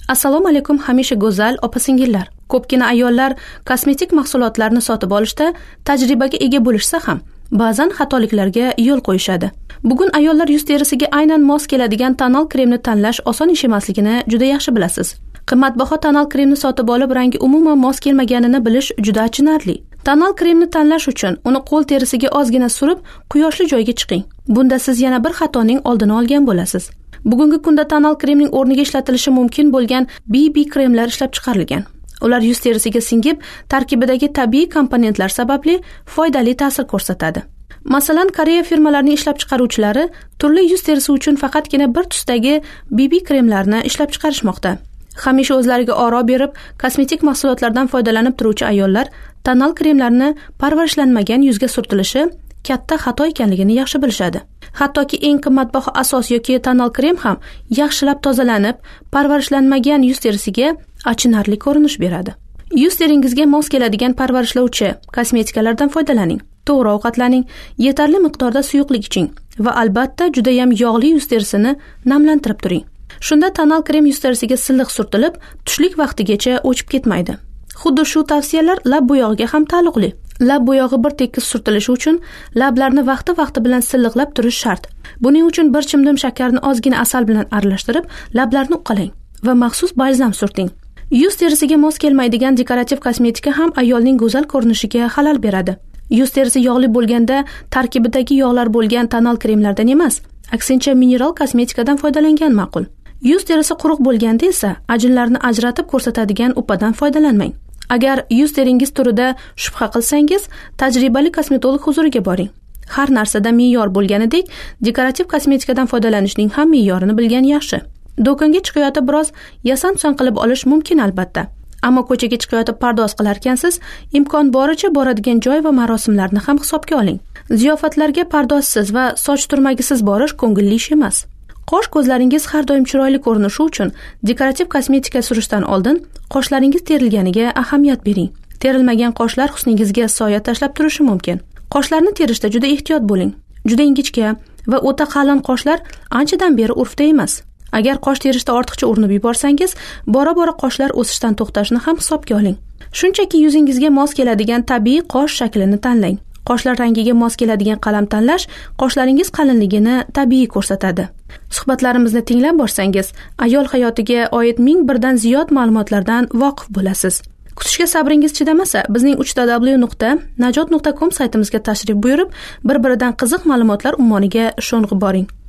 Assalomu alaykum hamisha go'zal opa-singillar. Ko'pgina ayollar kosmetik mahsulotlarni sotib olishda tajribaga ega bo'lishsa ham ba'zan xatoliklarga yo'l qo'yishadi. Bugun ayollar yuz terisiga aynan mos keladigan tonal kremni tanlash oson ish emasligini juda yaxshi bilasiz. Qimmatbaho tonal kremni sotib olib rangi umuman mos kelmaganini bilish juda achinarli. Tonal kremni tanlash uchun uni qo'l terisiga ozgina surib, quyoshli joyga chiqing. Bunda siz yana bir xatoning oldini olgan bo'lasiz. Bugungi kunda tonal kremning o'rniga ishlatilishi mumkin bo'lgan BB kremlar ishlab chiqarilgan. Ular yuz terisiga singib, tarkibidagi tabiiy komponentlar sababli foydali ta'sir ko'rsatadi. Masalan, Koreya firmalarining ishlab chiqaruvchilari turli yuz terisi uchun faqatgina bir tusdagi BB kremlarni ishlab chiqarishmoqda. Hamisha o'zlariga oro berib, kosmetik mahsulotlardan foydalanib turuvchi ayollar tonal kremlarni parvarishlanmagan yuzga surtilishi katta xato ekanligini yaxshi bilishadi. Hattoki eng qimmatbaho asos yoki tonal krem ham yaxshilab tozalanib, parvarishlanmagan yuz terisiga achinarli ko'rinish beradi. Yuz teringizga mos keladigan parvarishlovchi kosmetikalardan foydalaning. To'g'ri ovqatlaning, yetarli miqdorda suyuqlik iching va albatta juda ham yog'li yuz terisini namlantirib turing. Shunda tonal krem yuz terisiga silliq surtilib, tushlik vaqtigacha o'chib ketmaydi. Xuddi shu tavsiyalar lab bo'yog'iga ham taalluqli. Lab bo'yog'i bir tekis surtilishi uchun lablarni vaqti bilan silliqlab turish shart. Buning uchun bir chimdim shakarni ozgina asal bilan aralashtirib, lablarni uqalang va maxsus balzam surting. Yuz terisiga mos kelmaydigan dekorativ kosmetika ham ayolning go'zal ko'rinishiga xalal beradi. Yuz terisi yog'li bo'lganda tarkibidagi yog'lar bo'lgan tonal kremlardan emas, aksincha mineral kosmetikadan foydalangan ma'qul. Yuz terisi quruq bo'lganda esa ajinlarni ajratib ko'rsatadigan upadan foydalanmang. Agar yuz teringiz turida shubha qilsangiz, tajribali kosmetolog huzuriga boring. Har narsada me'yor bo'lganidek, dekorativ kosmetikadan foydalanishning ham me'yorini bilgan yaxshi. Do'konga chiqayotib biroz yasan-tusan qilib olish mumkin albatta. Ammo ko'chaga chiqayotib pardoz qilarkansiz, imkon boricha boradigan joy va marosimlarni ham hisobga oling. Ziyofatlarga pardozsiz va soch turmagisiz borish ko'ngilli ish emas. Qosh ko'zlaringiz har doim chiroyli ko'rinishi uchun dekorativ kosmetika surishdan oldin qoshlaringiz terilganiga ahamiyat bering. Terilmagan qoshlar husningizga soya tashlab turishi mumkin. Qoshlarni terishda juda ehtiyot bo'ling. Juda ingichka va o'ta qalin qoshlar anchadan beri urfda emas. Agar qosh terishda ortiqcha urinib yuborsangiz, bora-bora qoshlar o'sishdan to'xtashini ham hisobga oling. Shunchaki yuzingizga mos keladigan tabiiy qosh shaklini tanlang. Qoshlar rangiga mos keladigan qalam tanlash qoshlaringiz qalinligini tabiiy ko'rsatadi. Suhbatlarimizni tinglab borsangiz, ayol hayotiga oid 1001 dan ziyod ma'lumotlardan voqif bo'lasiz. Kutishga sabringiz chidamasa, bizning 3w.najot.com saytimizga tashrif buyurib, bir-biridan qiziq ma'lumotlar ummoniga sho'ng'ib boring.